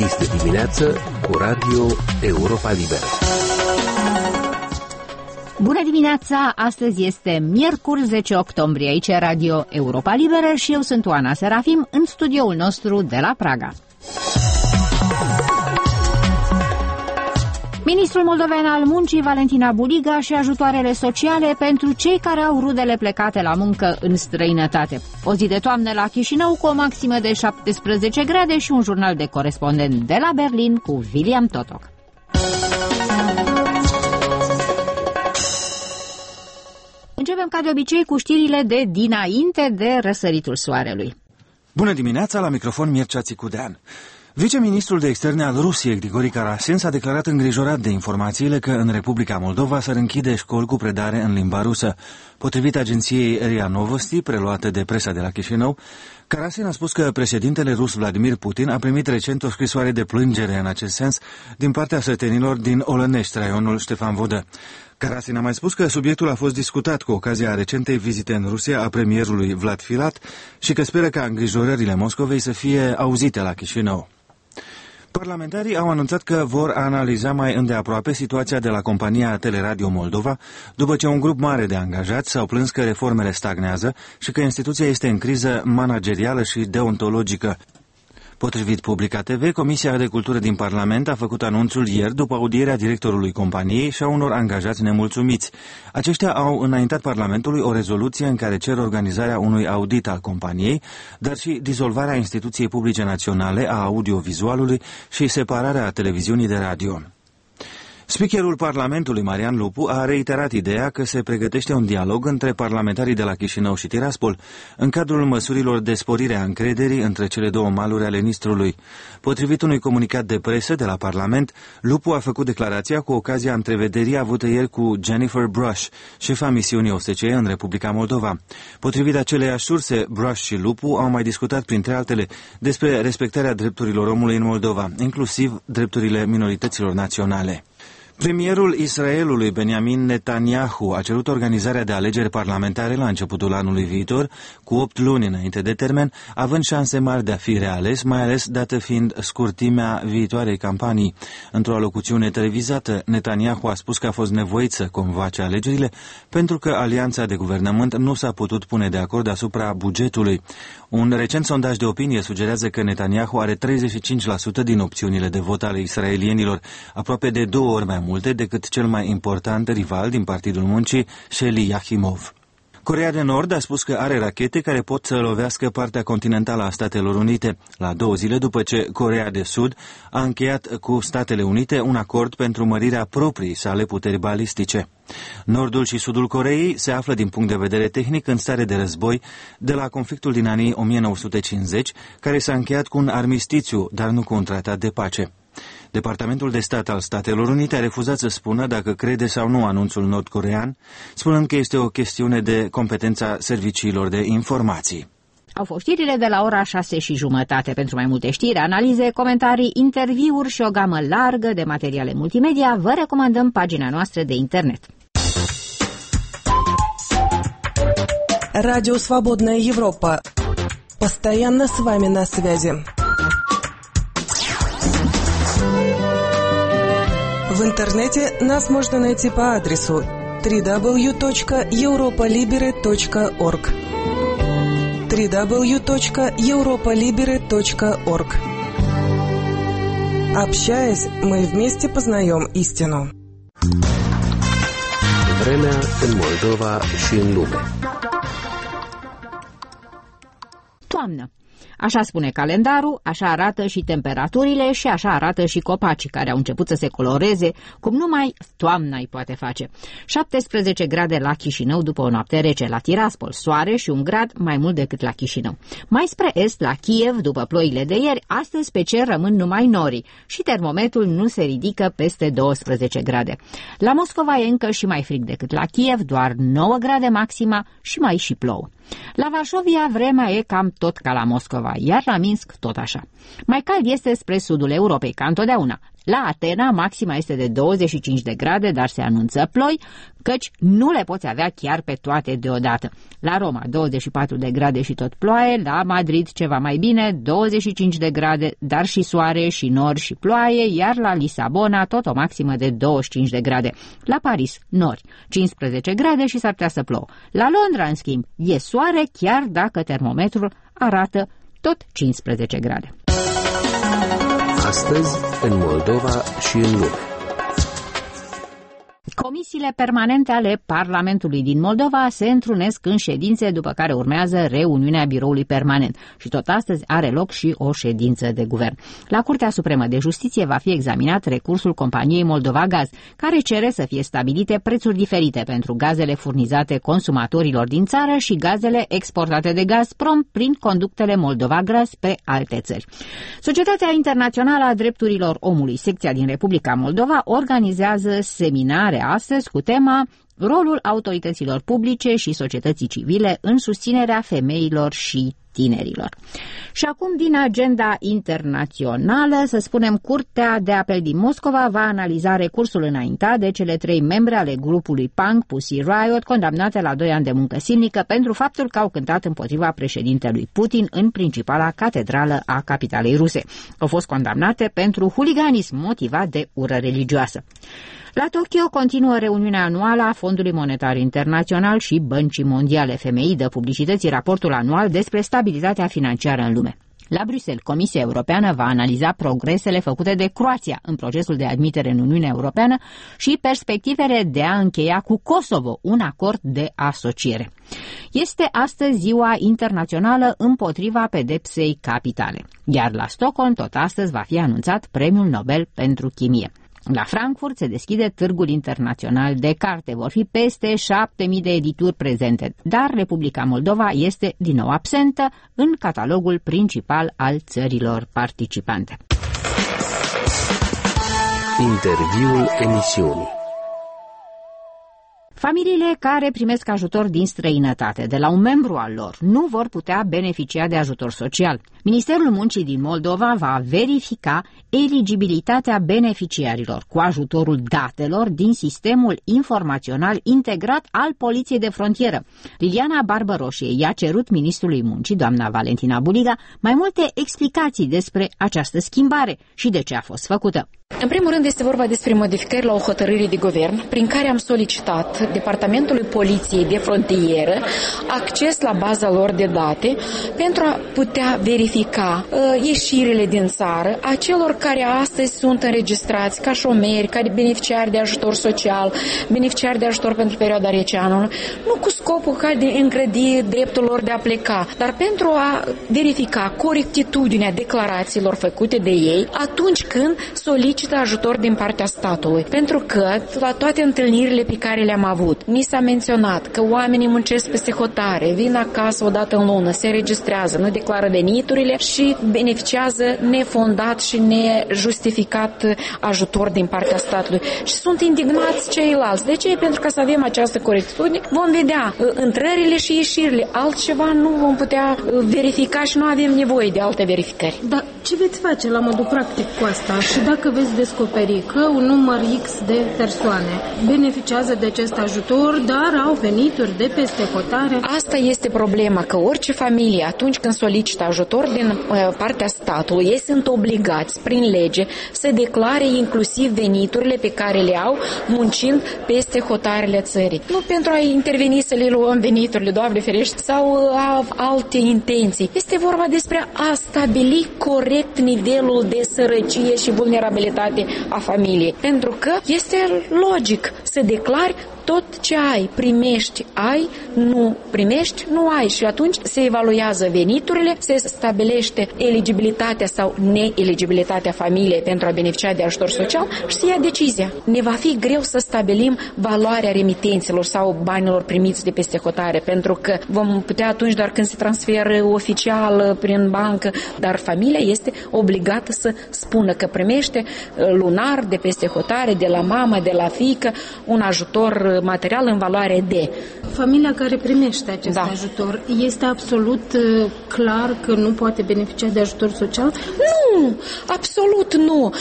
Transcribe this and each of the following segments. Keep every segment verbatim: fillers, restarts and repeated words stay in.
Este dimineață cu Radio Europa Liberă. Bună dimineața! Astăzi este miercuri zece octombrie. Aici e Radio Europa Liberă și eu sunt Oana Serafim în studioul nostru de la Praga. Ministrul moldovean al muncii, Valentina Buliga, și ajutoarele sociale pentru cei care au rudele plecate la muncă în străinătate. O zi de toamnă la Chișinău cu o maximă de șaptesprezece grade și un jurnal de corespondent de la Berlin cu William Totok. Începem ca de obicei cu știrile de dinainte de răsăritul soarelui. Bună dimineața, la microfon Mircea Țicudean. Viceministrul de externe al Rusiei, Grigori Karasin, s-a declarat îngrijorat de informațiile că în Republica Moldova s-ar închide școli cu predare în limba rusă. Potrivit agenției R I A Novosti, preluată de presa de la Chișinău, Karasin a spus că președintele rus Vladimir Putin a primit recent o scrisoare de plângere în acest sens din partea sătenilor din Olănești, raionul Ștefan Vodă. Karasin a mai spus că subiectul a fost discutat cu ocazia recentei vizite în Rusia a premierului Vlad Filat și că speră ca îngrijorările Moscovei să fie auzite la Chișinău. Parlamentarii au anunțat că vor analiza mai îndeaproape situația de la compania Teleradio Moldova, după ce un grup mare de angajați s-au plâns că reformele stagnează și că instituția este în criză managerială și deontologică. Potrivit Publica T V, Comisia de Cultură din Parlament a făcut anunțul ieri după audierea directorului companiei și a unor angajați nemulțumiți. Aceștia au înaintat Parlamentului o rezoluție în care cer organizarea unui audit al companiei, dar și dizolvarea instituției publice naționale a audiovizualului și separarea televiziunii de radio. Speakerul Parlamentului, Marian Lupu, a reiterat ideea că se pregătește un dialog între parlamentarii de la Chișinău și Tiraspol, în cadrul măsurilor de sporire a încrederii între cele două maluri ale Nistrului. Potrivit unui comunicat de presă de la Parlament, Lupu a făcut declarația cu ocazia întrevederii avută ieri cu Jennifer Brush, șefa misiunii O S C E în Republica Moldova. Potrivit aceleiași surse, Brush și Lupu au mai discutat, printre altele, despre respectarea drepturilor omului în Moldova, inclusiv drepturile minorităților naționale. Premierul Israelului, Benjamin Netanyahu, a cerut organizarea de alegeri parlamentare la începutul anului viitor, cu opt luni înainte de termen, având șanse mari de a fi reales, mai ales dată fiind scurtimea viitoarei campanii. Într-o alocuțiune televizată, Netanyahu a spus că a fost nevoit să convoace alegerile pentru că alianța de guvernământ nu s-a putut pune de acord asupra bugetului. Un recent sondaj de opinie sugerează că Netanyahu are treizeci și cinci la sută din opțiunile de vot ale israelienilor, aproape de două ori mai multe decât cel mai important rival din Partidul Muncii, Sheli Yachimov. Coreea de Nord a spus că are rachete care pot să lovească partea continentală a Statelor Unite, la două zile după ce Coreea de Sud a încheiat cu Statele Unite un acord pentru mărirea propriei sale puteri balistice. Nordul și Sudul Coreei se află din punct de vedere tehnic în stare de război de la conflictul din anii o mie nouă sute cincizeci, care s-a încheiat cu un armistițiu, dar nu cu un tratat de pace. Departamentul de Stat al Statelor Unite a refuzat să spună dacă crede sau nu anunțul nord-corean, spunând că este o chestiune de competența serviciilor de informații. Au fost știrile de la ora șase și jumătate. Pentru mai multe știri, analize, comentarii, interviuri și o gamă largă de materiale multimedia, vă recomandăm pagina noastră de internet. Radio Свободная Европа. Постоянно с вами на связи. В интернете нас можно найти по адресу дабл ю дабл ю дабл ю точка европа либере точка орг дабл ю дабл ю дабл ю точка европа либере точка орг. Общаясь, мы вместе познаем истину. Vremea în Moldova și în lume. Toamnă. Așa spune calendarul, așa arată și temperaturile și așa arată și copacii care au început să se coloreze, cum numai toamna îi poate face. șaptesprezece grade la Chișinău după o noapte rece, la Tiraspol soare și un grad mai mult decât la Chișinău. Mai spre est, la Kiev, după ploile de ieri, astăzi pe cer rămân numai norii și termometrul nu se ridică peste douăsprezece grade. La Moscova e încă și mai frig decât la Kiev, doar nouă grade maxima și mai și plouă. La Varsovia vremea e cam tot ca la Moscova, iar la Minsk tot așa. Mai cald este spre sudul Europei, ca întotdeauna. La Atena, maxima este de douăzeci și cinci de grade, dar se anunță ploi, căci nu le poți avea chiar pe toate deodată. La Roma, douăzeci și patru de grade și tot ploaie, la Madrid ceva mai bine, douăzeci și cinci de grade, dar și soare și nori și ploaie, iar la Lisabona tot o maximă de douăzeci și cinci de grade. La Paris, nori, cincisprezece grade și s-ar putea să plouă. La Londra, în schimb, e soare, chiar dacă termometrul arată tot cincisprezece grade. Astăzi, în Moldova și în lume. Comisiile permanente ale Parlamentului din Moldova se întrunesc în ședințe, după care urmează reuniunea biroului permanent. Și tot astăzi are loc și o ședință de guvern. La Curtea Supremă de Justiție va fi examinat recursul companiei Moldova Gaz, care cere să fie stabilite prețuri diferite pentru gazele furnizate consumatorilor din țară și gazele exportate de Gazprom prin conductele Moldova Gaz spre alte țări. Societatea Internațională a Drepturilor Omului, secția din Republica Moldova, organizează seminare astăzi cu tema rolul autorităților publice și societății civile în susținerea femeilor și tinerilor. Și acum, din agenda internațională, să spunem, Curtea de Apel din Moscova va analiza recursul înaintat de cele trei membre ale grupului punk Pussy Riot, condamnate la doi ani de muncă silnică pentru faptul că au cântat împotriva președintelui Putin în principala catedrală a capitalei ruse. Au fost condamnate pentru huliganism motivat de ură religioasă. La Tokyo continuă reuniunea anuală a Fondului Monetar Internațional și Băncii Mondiale. F M I dă publicității raportul anual despre stabilitatea financiară în lume. La Bruxelles, Comisia Europeană va analiza progresele făcute de Croația în procesul de admitere în Uniunea Europeană și perspectivele de a încheia cu Kosovo un acord de asociere. Este astăzi Ziua Internațională împotriva pedepsei capitale, iar la Stockholm tot astăzi va fi anunțat Premiul Nobel pentru Chimie. La Frankfurt se deschide Târgul Internațional de Carte. Vor fi peste șapte mii de edituri prezente, dar Republica Moldova este din nou absentă în catalogul principal al țărilor participante. Interviul emisiunii. Familiile care primesc ajutor din străinătate de la un membru al lor nu vor putea beneficia de ajutor social. Ministerul Muncii din Moldova va verifica eligibilitatea beneficiarilor cu ajutorul datelor din sistemul informațional integrat al Poliției de Frontieră. Liliana Barbăroșie i-a cerut Ministrului Muncii, doamna Valentina Buliga, mai multe explicații despre această schimbare și de ce a fost făcută. În primul rând este vorba despre modificări la o hotărâre de guvern prin care am solicitat Departamentului Poliției de Frontieră acces la baza lor de date pentru a putea verifica uh, ieșirile din țară a celor care astăzi sunt înregistrați ca șomeri, ca beneficiari de ajutor social, beneficiari de ajutor pentru perioada rece anului, nu cu scopul ca de îngrădi dreptul lor de a pleca, dar pentru a verifica corectitudinea declarațiilor făcute de ei atunci când solicită ajutor din partea statului. Pentru că la toate întâlnirile pe care le-am avut, mi s-a menționat că oamenii muncesc peste hotare, vin acasă o dată în lună, se înregistrează, nu declară veniturile și beneficiază nefondat și nejustificat ajutor din partea statului. Și sunt indignați ceilalți. De ce? Pentru că să avem această corectitudine, vom vedea intrările și ieșirile. Altceva nu vom putea verifica și nu avem nevoie de alte verificări. Dar ce veți face la modul practic cu asta? Și dacă veți descoperi că un număr X de persoane beneficiază de acest ajutor, dar au venituri de peste hotare? Asta este problema, că orice familie, atunci când solicită ajutor din uh, partea statului, ei sunt obligați prin lege să declare inclusiv veniturile pe care le au muncind peste hotarele țării. Nu pentru a interveni să le luăm veniturile, Doamne ferește, sau uh, alte intenții. Este vorba despre a stabili corect nivelul de sărăcie și vulnerabilitate a familiei. Pentru că este logic să declari tot ce ai, primești, ai, nu primești, nu ai. Și atunci se evaluează veniturile, se stabilește eligibilitatea sau neeligibilitatea familiei pentru a beneficia de ajutor social și se ia decizia. Ne va fi greu să stabilim valoarea remitențelor sau banilor primiți de peste hotare, pentru că vom putea atunci doar când se transferă oficial prin bancă, dar familia este obligată să spună că primește lunar de peste hotare, de la mamă, de la fiică, un ajutor material în valoare de. familia care primește acest Da. ajutor este absolut uh, clar că nu poate beneficia de ajutor social? Nu, absolut nu.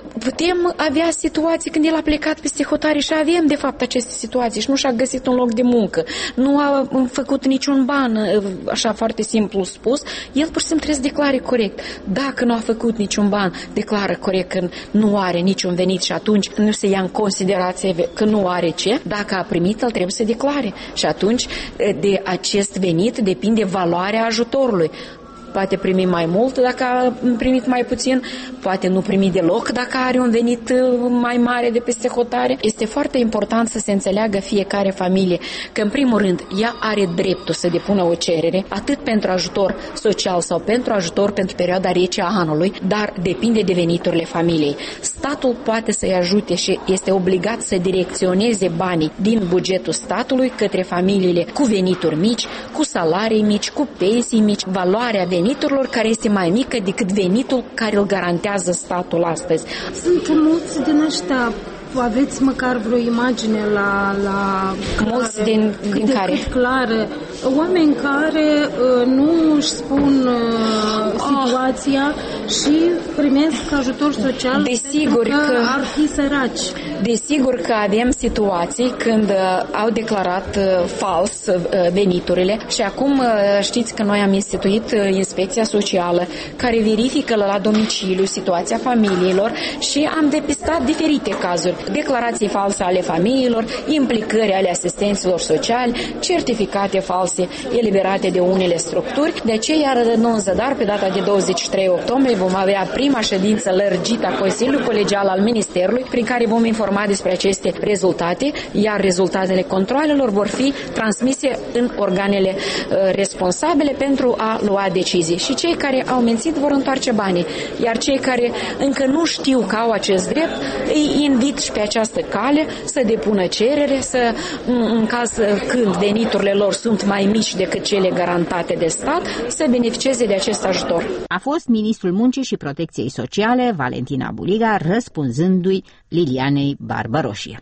Putem avea situații când el a plecat peste hotare și avem de fapt aceste situații și nu și-a găsit un loc de muncă, nu a făcut niciun ban, așa foarte simplu spus, el pur și simplu trebuie să declare corect. Dacă nu a făcut niciun ban, declară corect că nu are niciun venit și atunci nu se ia în considerație că nu are ce. Dacă a primit, el trebuie să declare și atunci de acest venit depinde valoarea ajutorului. Poate primi mai mult dacă a primit mai puțin, poate nu primi deloc dacă are un venit mai mare de peste hotare. Este foarte important să se înțeleagă fiecare familie că, în primul rând, ea are dreptul să depună o cerere, atât pentru ajutor social sau pentru ajutor pentru perioada rece a anului, dar depinde de veniturile familiei. Statul poate să-i ajute și este obligat să direcționeze banii din bugetul statului către familiile cu venituri mici, cu salarii mici, cu pensii mici, valoarea veniturilor care este mai mică decât venitul care îl garantează statul astăzi. Sunt mulți din ăștia, aveți măcar vreo imagine la... la mulți din, din cât care? Cât clară. Oameni care uh, nu își spun uh, situația și primesc ajutor social Desigur pentru că, că ar fi săraci. Desigur că avem situații când uh, au declarat uh, fals uh, veniturile și acum uh, știți că noi am instituit uh, inspecția socială care verifică la domiciliu situația familiilor și am depistat diferite cazuri. Declarații false ale familiilor, implicări ale asistenților sociali, certificate false eliberate de unele structuri. De aceea renunță, dar pe data de douăzeci și trei octombrie vom avea prima ședință lărgită a Consiliului Colegial al Ministerului, prin care vom informa despre aceste rezultate, iar rezultatele controalelor vor fi transmise în organele uh, responsabile pentru a lua decizii. Și cei care au mențit vor întoarce banii, iar cei care încă nu știu că au acest drept, îi invit și pe această cale să depună cerere, să, în caz când veniturile lor sunt mai mici decât cele garantate de stat, să beneficieze de acest ajutor. A fost ministrul Muncii și Protecției Sociale, Valentina Buliga, răspunzându-i Lilianei Barbaroșie.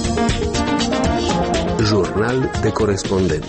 Jurnal de corespondent.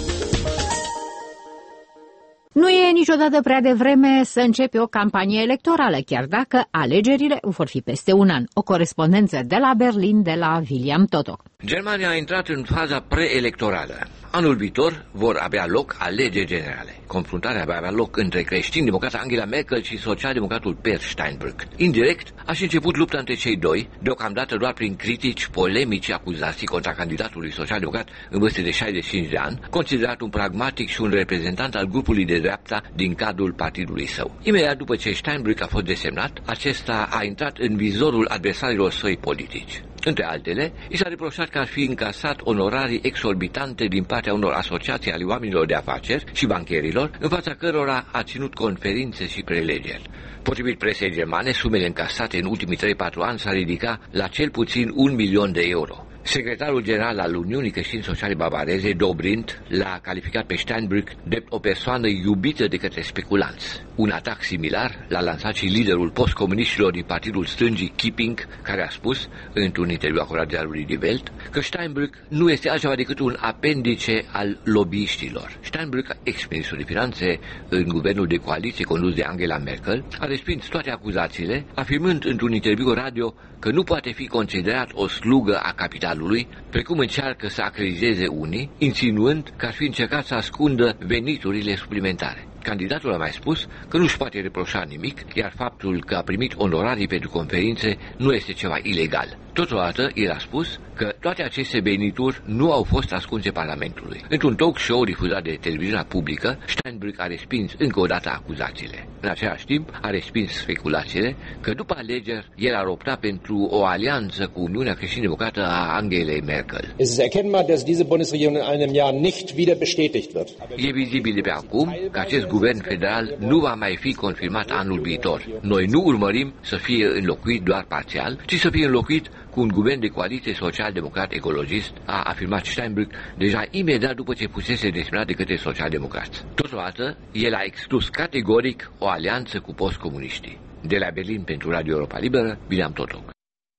Nu e niciodată prea devreme să începe o campanie electorală, chiar dacă alegerile vor fi peste un an. O corespondență de la Berlin, de la William Totok. Germania a intrat în faza preelectorală. Anul viitor vor avea loc alegeri generale. Confruntarea va avea loc între creștin-democrata Angela Merkel și social-democratul Per Steinbrück. Indirect, a și început lupta între cei doi, deocamdată doar prin critici, polemici, acuzații contra candidatului social-democrat în vârstă de șaizeci și cinci de ani, considerat un pragmatic și un reprezentant al grupului de dreapta din cadrul partidului său. Imediat după ce Steinbrück a fost desemnat, acesta a intrat în vizorul adversarilor săi politici. Între altele, i s-a reproșat că ar fi încasat onorarii exorbitante din partea unor asociații ale oamenilor de afaceri și bancherilor, în fața cărora a ținut conferințe și prelegeri. Potrivit presei germane, sumele încasate în ultimii trei patru ani s-ar ridica la cel puțin un milion de euro. Secretarul general al Uniunii Creștini Sociale Bavareze, Dobrindt, l-a calificat pe Steinbrück drept o persoană iubită de către speculanți. Un atac similar l-a lansat și liderul postcomuniștilor din partidul stângii Kipping, care a spus, într-un interviu acordat diarului Die Welt, că Steinbrück nu este altceva decât un apendice al lobbyiștilor. Steinbrück, ex-ministru de finanțe în guvernul de coaliție condus de Angela Merkel, a respins toate acuzațiile, afirmând într-un interviu radio că nu poate fi considerat o slugă a capitalului, precum încearcă să acrediteze unii, insinuând că ar fi încercat să ascundă veniturile suplimentare. Candidatul a mai spus că nu își poate reproșa nimic, iar faptul că a primit onorarii pentru conferințe nu este ceva ilegal. Totodată, el a spus că toate aceste venituri nu au fost ascunse Parlamentului. Într-un talk show difuzat de televiziunea publică, Steinbrück a respins încă o dată acuzațiile. În același timp, a respins speculațiile că după alegeri el ar opta pentru o alianță cu Uniunea Creștin-Democrată a Angelei Merkel. Es ist erkennbar, dass diese Bundesregierung in einem Jahr nicht wieder bestätigt wird. E vizibil de pe acum că acest guvern federal nu va mai fi confirmat anul viitor. Noi nu urmărim să fie înlocuit doar parțial, ci să fie înlocuit cu un guvern de coaliție social-democrat ecologist, a afirmat Steinbrück deja imediat după ce fusese desemnat de către social-democrați. Totodată, el a exclus categoric o alianță cu postcomuniștii. De la Berlin pentru Radio Europa Liberă, William Totok.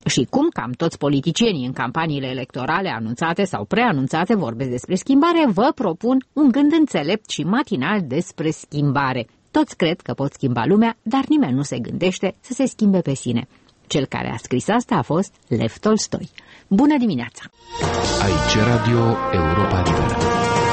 Și cum cam toți politicienii în campaniile electorale anunțate sau preanunțate vorbesc despre schimbare, vă propun un gând înțelept și matinal despre schimbare. Toți cred că pot schimba lumea, dar nimeni nu se gândește să se schimbe pe sine. Cel care a scris asta a fost Lev Tolstoi. Bună dimineața! Aici Radio Europa Liberă.